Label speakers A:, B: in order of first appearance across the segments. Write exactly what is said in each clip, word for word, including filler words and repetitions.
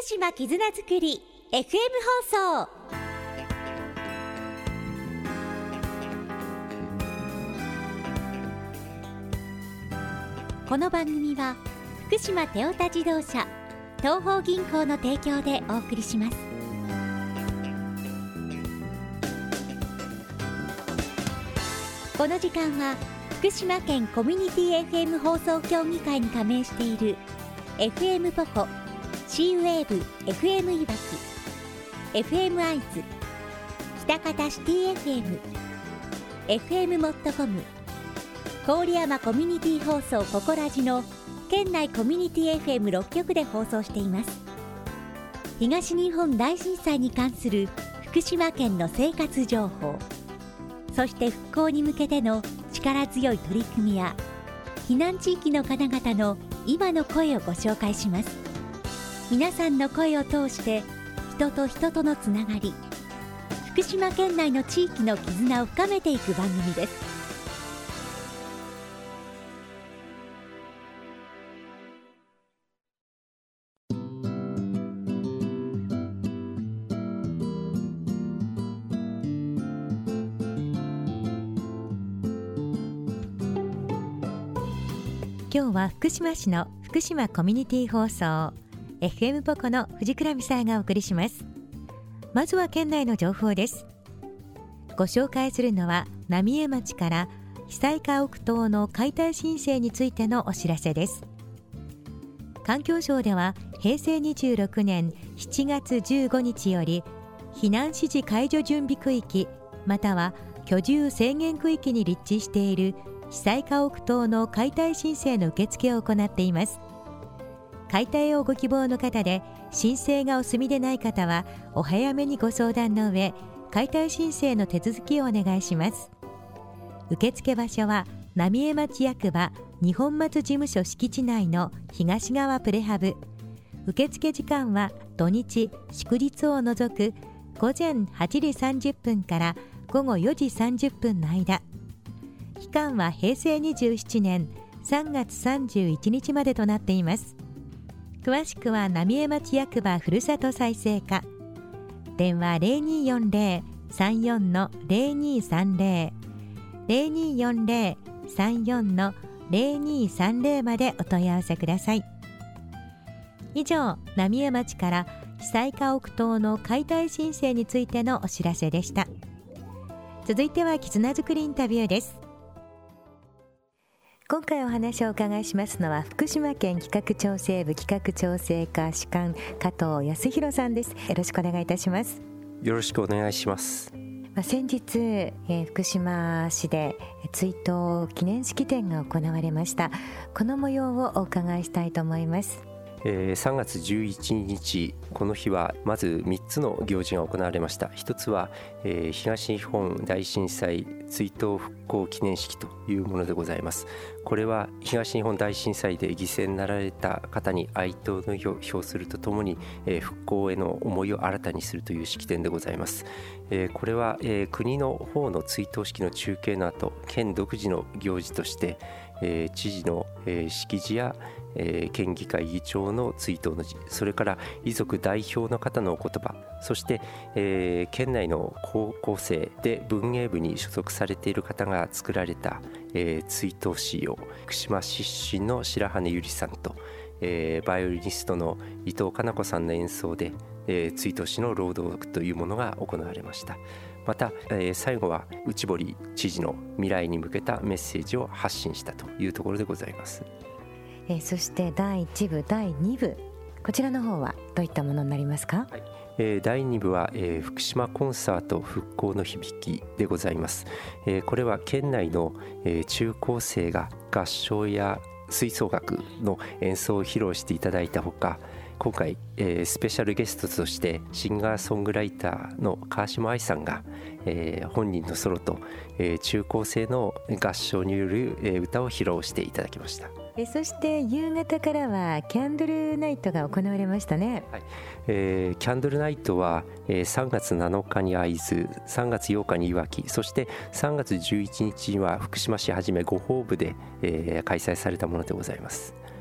A: 島絆づくり エフエム 放送。この番組は福島テオタ自動車東邦銀行の提供でお送りします。この時間は福島県コミュニティ エフエム 放送協議会に加盟している エフエム ポコ、シーウェーブ エフエム いわき、エフエム 会津、喜多方シティ エフエム、エフエム モットコム、郡山コミュニティ放送ココラジの県内コミュニティ エフエムろっ 局で放送しています。東日本大震災に関する福島県の生活情報、そして復興に向けての力強い取り組みや避難地域の方々の今の声をご紹介します。皆さんの声を通して人と人とのつながり、福島県内の地域の絆を深めていく番組です。今日は福島市の福島コミュニティ放送 エフエム ポコの藤倉美沙がお送りします。まずは県内の情報です。ご紹介するのは浪江町から被災家屋島の解体申請についてのお知らせです。環境省ではへいせいにじゅうろくねんしちがつじゅうごにちより避難指示解除準備区域または居住制限区域に立地している被災家屋島の解体申請の受付を行っています。解体をご希望の方で申請がお済みでない方はお早めにご相談の上、解体申請の手続きをお願いします。受付場所は浪江町役場二本松事務所敷地内の東側プレハブ。受付時間は土日祝日を除くごぜんはちじさんじゅっぷんからごごよじさんじゅっぷんの間。期間はへいせいにじゅうななねんさんがつさんじゅういちにちまでとなっています。詳しくは浪江町役場ふるさと再生課、電話 ゼロにーよんゼロ さんよん ゼロにーさんゼロ ゼロにーよんゼロ さんよん ゼロにーさんゼロ までお問い合わせください。以上、浪江町から被災家屋島の解体申請についてのお知らせでした。続いては絆づくりインタビューです。今回お話をお伺いしますのは福島県企画調整部企画調整課主幹加藤康弘さんです。よろしくお願いいたします。
B: よろしくお願いします。
A: まあ、先日、えー、福島市で追悼記念式典が行われました。この模様をお伺いしたいと思います。
B: えー、さんがつじゅういちにち、この日はまずみっつの行事が行われました。一つは、えー、東日本大震災追悼復興記念式というものでございます。これは東日本大震災で犠牲になられた方に哀悼の意を表するとともに、えー、復興への思いを新たにするという式典でございます。えー、これは、えー、国の方の追悼式の中継の後、県独自の行事として、えー、知事の、えー、式辞やえー、県議会議長の追悼の辞、それから遺族代表の方のお言葉、そして、えー、県内の高校生で文芸部に所属されている方が作られた、えー、追悼詩を福島出身の白羽ゆりさんと、えー、バイオリニストの伊藤かな子さんの演奏で、えー、追悼詩の朗読というものが行われました。また、えー、最後は内堀知事の未来に向けたメッセージを発信したというところでございます。
A: えー、そしてだいいちぶだいにぶ、こちらの方はどういったものになりますか？
B: はい、えー、だいにぶは、えー、福島コンサート復興の響きでございます。えー、これは県内の、えー、中高生が合唱や吹奏楽の演奏を披露していただいたほか、今回、えー、スペシャルゲストとしてシンガーソングライターの川島愛さんが、えー、本人のソロと、えー、中高生の合唱による、えー、歌を披露していただきました。
A: えそして夕方からはキャンドルナイトが行われましたね。
B: はい、えー、キャンドルナイトは、えー、さんがつなのかに会津、さんがつようかにいわき、そしてさんがつじゅういちにちには福島市はじめごホーブで、えー、開催されたものでございます。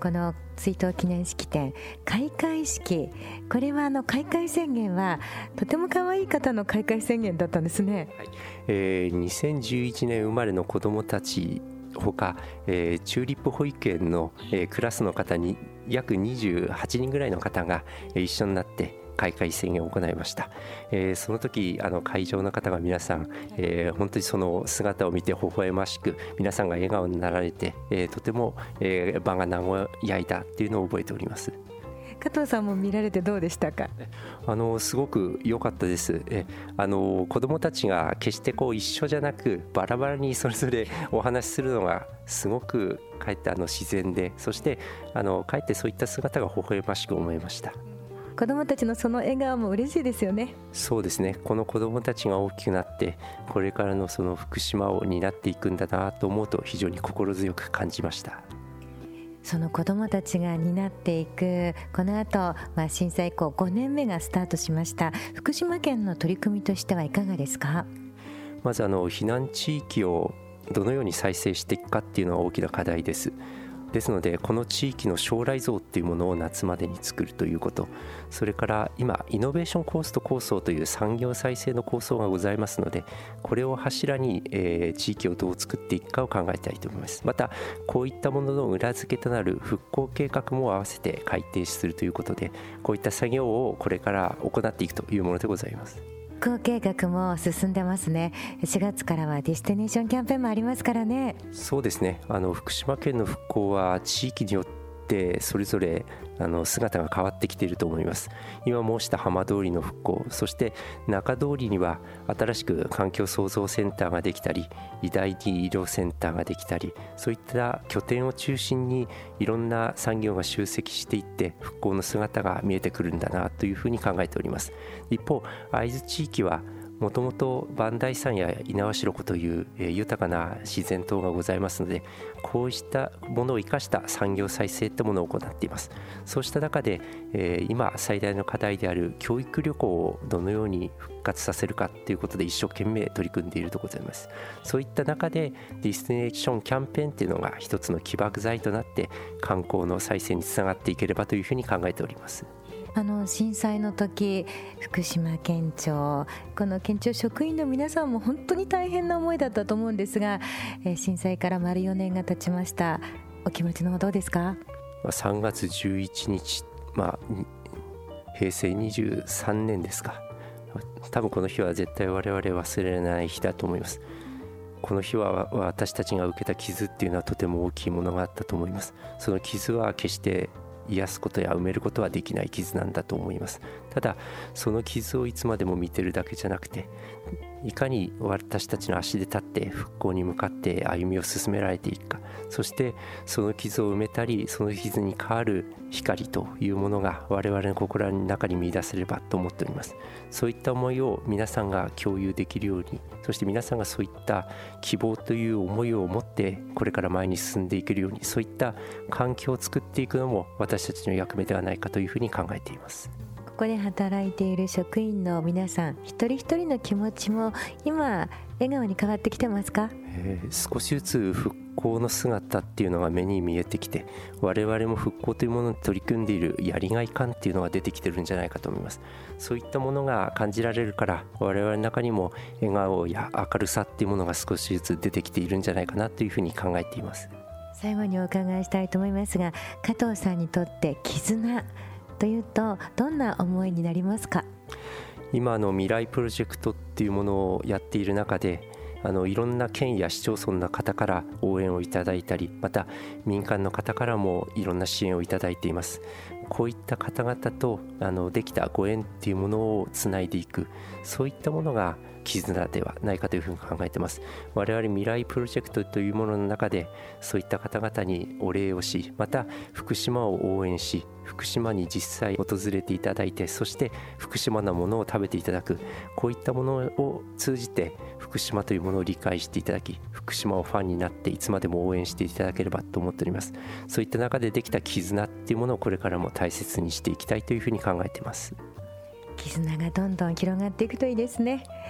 A: この追悼記念式典開会式、これはあの開会宣言はとても可愛い方の開会宣言だったんですね。
B: はい、えー、にせんじゅういちねん生まれの子どもたちほか、えー、チューリップ保育園の、えー、クラスの方に約にじゅうはちにんぐらいの方が、えー、一緒になって開会宣言を行いました。えー、その時あの会場の方が皆さん、えー、本当にその姿を見て微笑ましく皆さんが笑顔になられて、えー、とても、えー、場が和やいだっていうのを覚えております。
A: 加藤さんも見られてどうでしたか？
B: あのすごく良かったです。えあの子どもたちが決してこう一緒じゃなくバラバラにそれぞれお話しするのがすごくかえってあの自然で、そしてあのかえってそういった姿が微笑ましく思いました。
A: 子どもたちのその笑顔も嬉しいですよね。
B: そうですね。この子どもたちが大きくなってこれからのその福島を担っていくんだなと思うと非常に心強く感じました。
A: その子どもたちが担っていくこの後、まあ、震災以降ごねんめがスタートしました。福島県の取り組みとしてはいかがですか？
B: まずあの避難地域をどのように再生していくかっていうのは大きな課題です。ですのでこの地域の将来像っていうものを夏までに作るということ、それから今イノベーションコースト構想という産業再生の構想がございますので、これを柱に、えー、地域をどう作っていくかを考えたいと思います。またこういったものの裏付けとなる復興計画も合わせて改定するということで、こういった作業をこれから行っていくというものでございます。
A: 復興計画も進んでますね。しがつからはディスティネーションキャンペーンもありますからね。
B: そうですね。あの福島県の復興は地域によってそれぞれあの姿が変わってきていると思います。今申した浜通りの復興、そして中通りには新しく環境創造センターができたり、医大医療センターができたり、そういった拠点を中心にいろんな産業が集積していって復興の姿が見えてくるんだなというふうに考えております。一方、会津地域はもともと磐梯山や猪苗代湖という、えー、豊かな自然等がございますので、こうしたものを生かした産業再生というものを行っています。そうした中で、えー、今最大の課題である教育旅行をどのように復活させるかということで一生懸命取り組んでいるところでございます。そういった中でディスティネーションキャンペーンというのが一つの起爆剤となって観光の再生につながっていければというふうに考えております。
A: あの震災の時、福島県庁、この県庁職員の皆さんも本当に大変な思いだったと思うんですが、えー、震災から丸よねんが経ちました。お気持ちの方どうですか？
B: さんがつじゅういちにち、まあ、へいせいにじゅうさんねんですか。多分この日は絶対我々忘れられない日だと思います。この日は私たちが受けた傷っていうのはとても大きいものがあったと思います。その傷は決して癒すことや埋めることはできない傷なんだと思います。ただその傷をいつまでも見てるだけじゃなくて、いかに私たちの足で立って復興に向かって歩みを進められていくか、そしてその傷を埋めたりその傷に変わる光というものが我々の心の中に見出せればと思っております。そういった思いを皆さんが共有できるように、そして皆さんがそういった希望という思いを持ってこれから前に進んでいけるように、そういった環境を作っていくのも私たちの役目ではないかというふうに考えています。
A: ここで働いている職員の皆さん一人一人の気持ちも今笑顔に変わってきてますか？
B: えー、少しずつ復興の姿っていうのが目に見えてきて、我々も復興というものに取り組んでいるやりがい感っていうのが出てきてるんじゃないかと思います。そういったものが感じられるから我々の中にも笑顔や明るさっていうものが少しずつ出てきているんじゃないかなというふうに考えています。
A: 最後にお伺いしたいと思いますが、加藤さんにとって絆というとどんな思いになりますか？
B: 今の未来プロジェクトっていうものをやっている中で、あのいろんな県や市町村の方から応援をいただいたり、また民間の方からもいろんな支援をいただいています。こういった方々とあのできたご縁っていうものをつないでいく、そういったものが絆ではないかというふうに考えています。我々未来プロジェクトというものの中でそういった方々にお礼をし、また福島を応援し、福島に実際訪れていただいて、そして福島のものを食べていただく、こういったものを通じて福島というものを理解していただき、福島をファンになっていつまでも応援していただければと思っております。そういった中でできた絆っていうものをこれからも大切にしていきたいというふうに考えています。
A: 絆がどんどん広がっていくといいですね。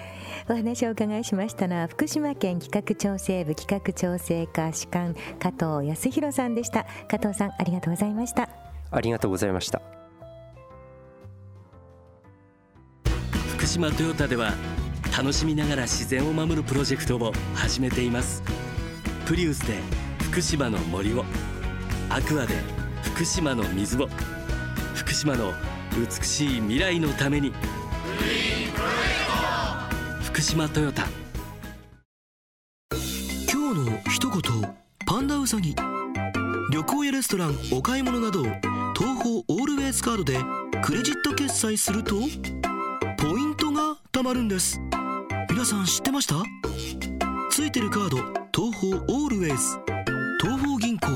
A: お話をお伺いしましたのは福島県企画調整部企画調整課主幹加藤康弘さんでした。加藤さん、ありがとうございました。
B: ありがとうございました。
C: 福島トヨタでは楽しみながら自然を守るプロジェクトを始めています。プリウスで福島の森を、アクアで福島の水を、福島の美しい未来のために、福島トヨタ。
D: 今日の一言パンダウサギ。旅行やレストラン、お買い物など東宝オールウェイズカードでクレジット決済するとポイントが貯まるんです。皆さん知ってました？ついてるカード東宝オールウェイズ、東宝銀行。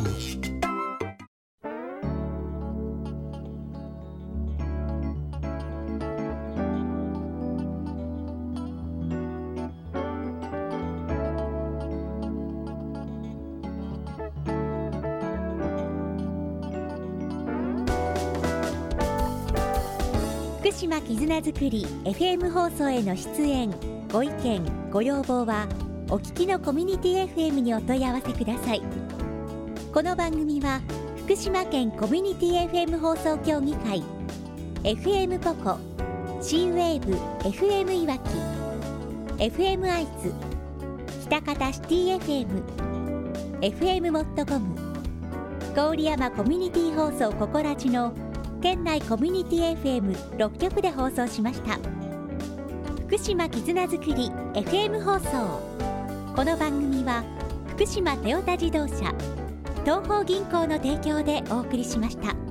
A: 福島絆づくり エフエム 放送への出演、ご意見ご要望はお聞きのコミュニティ エフエム にお問い合わせください。この番組は福島県コミュニティ エフエム 放送協議会、 エフエム ポコ、 C ウェーブ エフエム いわき、 エフエム 会津、喜多方シティ エフエム、 エフエム モットコム、郡山コミュニティ放送ココラジの県内コミュニティ エフエムろっきょくで放送しました。福島絆づくり エフエム 放送。この番組は福島トヨタ自動車、東邦銀行の提供でお送りしました。